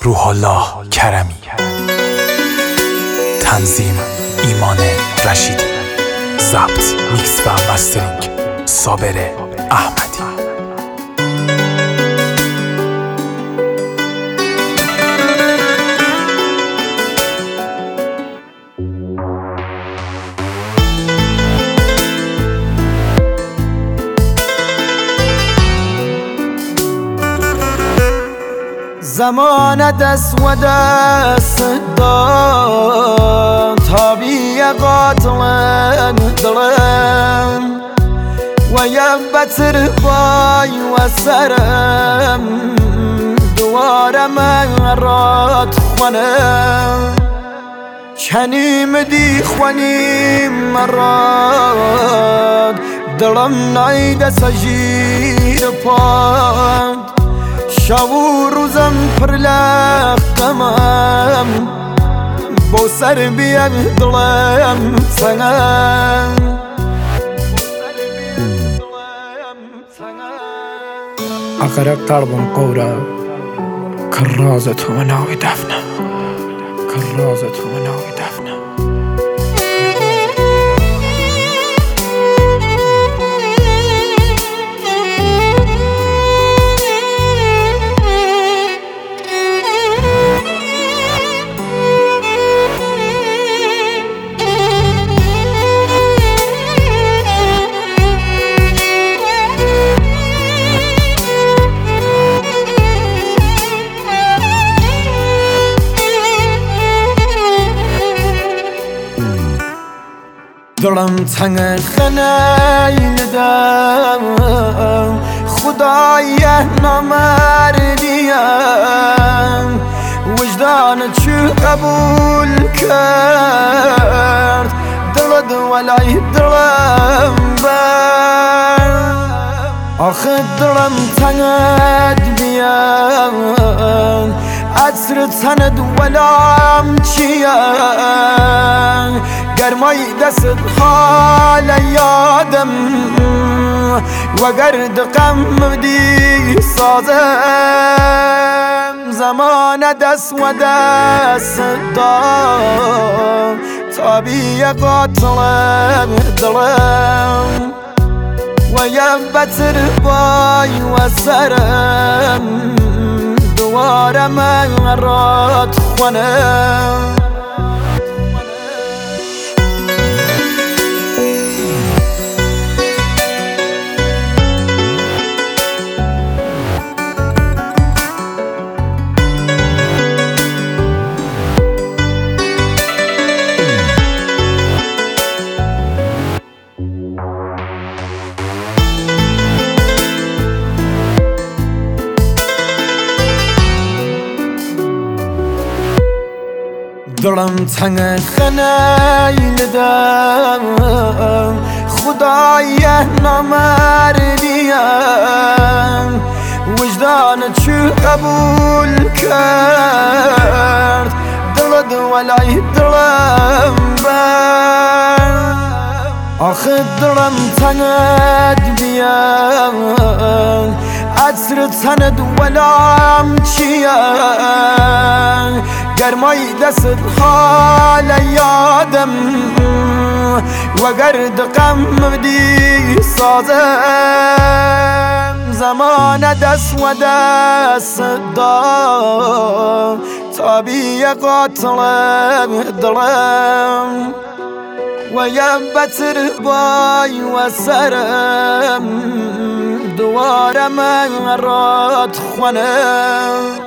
روح الله کرمی. تنظیم ایمان رشیدی. ضبط، میکس و مسترینگ صابر احمدی. زمان دست و دست داد تابی قاتل دلم و یبتر بای و سرم دوار من رات خونم کنیم دی خونیم مراد دلم ناید سجیر پاد شب و روزم پر لختمم بو سر بیگ دلم سنگم أقرأ قلبم قورا كرازة وناوي دفنة كرازة وناوي دفنة. دلم تنگ خنای ندم خدای نامردیم وجدان چو قبول کرد دلد ولای دلم بر آخه دلم تنگ بیان عطر تند ولام چیان گرمای دست حال یادم و گرد غم دی سازم زمان دست و دست داد تابی قاتل دلم و یبتر بای و سرم دوار من رات خونم دلم تنگ خنای ندم خدای نامردیم وجدان چو قبول کرد دلد ولای دلم بر آخه دلم تنگ بیان عطر تند ولام چیان گرمای دست حال یادم و گرد غم دی سازم زمان دست و دست داد تابی قاتل دلم و یبتر بای و سرم دوار من رات خونم